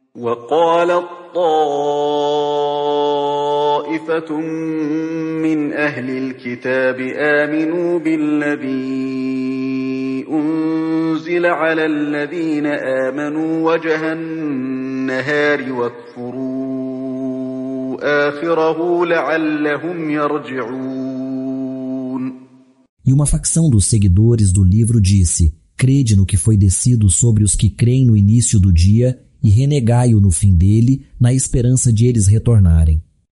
وقالت طائفة من أهل الكتاب آمنوا بالذي أنزل على الذين آمنوا وجه النهار واكفروا آخره لعلهم يرجعون. E uma facção dos seguidores do livro disse: crede no que foi descido sobre os que creem no início do dia e renegai-o no fim dele, na esperança de eles retornarem.